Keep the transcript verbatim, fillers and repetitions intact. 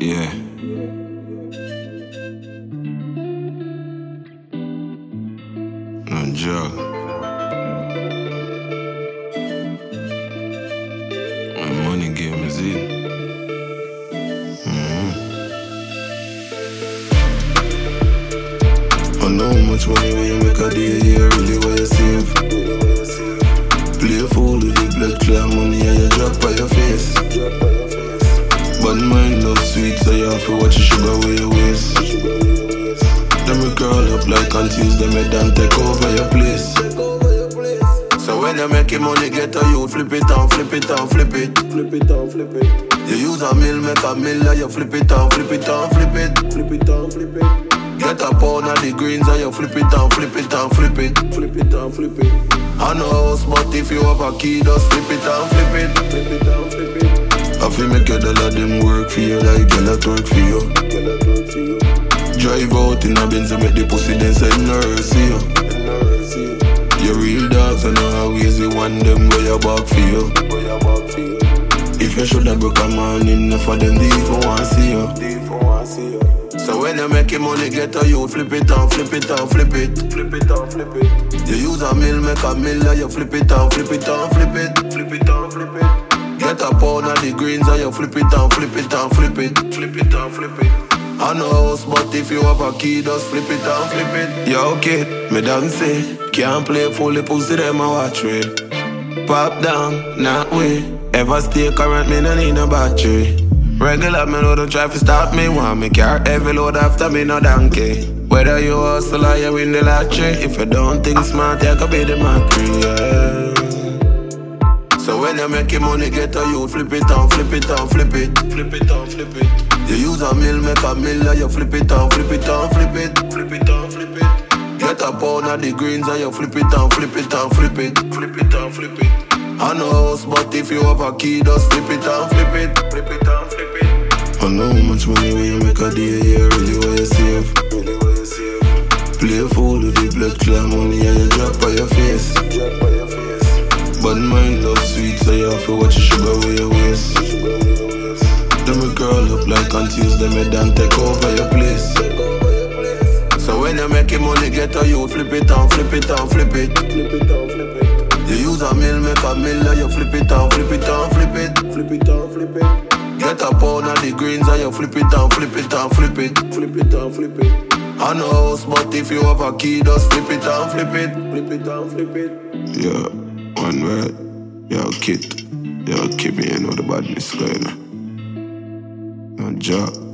Yeah. No joke. My money game is it. Mm-hmm. I know how much money when you make a day, yeah, really what you save. Play a fool with the blood clear money and you drop on your face. But mine love sweet, so you have to watch your sugar where you waste. Then we curl up like confused, them head and take over your place. So when you make your money get a you flip it and flip it and flip it. Flip it and flip it. You use a mill, make a mill, and you flip it and flip it and flip it. Flip it and flip it. Get a pound of the greens and you flip it and flip it and flip it. Flip it and flip it. I know house, but if you have a key, just flip it and flip it. Flip it and flip it. I feel make your dollar them work for you like girl that work for you. Drive out in a Benz and make the pussy then say no see you. You real dogs and know always the one them where you back for you. If you should have broke a man enough for them they even want see you. So when you make your money get a you flip it and flip it and flip it. Flip it and flip it. You use a mill, make a mill and you flip it and flip it and flip it. Flip it and flip it. Get a pound of the greens and you flip it and flip it and flip it. Flip it and flip it. I know house, but if you have a key, just flip it and flip it. Yo kid, me dance say, can't play fully pussy, them a watch me. Pop down, not way. Ever stay current, me no need no battery. Regular, me know don't try to stop me. Want me car heavy load after me no donkey. Whether you hustle or you win the lottery, if you don't think smart, you could be the mockery, yeah. So when you make your money get a you flip it and flip it and flip it. Flip it and flip it. You use a mill, make a mill and you flip it and flip it and flip it. Flip it and flip it. Get a pound of the greens and you flip it and flip it and flip it. Flip it and flip it. I know house, but if you have a key, just flip it and flip it. Flip it and flip it. I know how much money when you make a day, yeah, really what you save. Really what you save. Play a fool with the blood clear money and you drop on your face. Drop on your face. But mine love sweet, so you have to watch your sugar where you waste. Then we curl up like confused, them head and take over your place. So when you make your money get a you flip it and flip it and flip it. Flip it and flip it. You use a mill, make a mill and you flip it and flip it and flip it. Flip it and flip it. Get a pound of the greens and you flip it and flip it and flip it. Flip it and flip it. I know house, but if you have a key, just flip it and flip it. Flip it and flip it. Yeah, one word. Yo, kid. Yo, keep me, you know the badness going on. No job.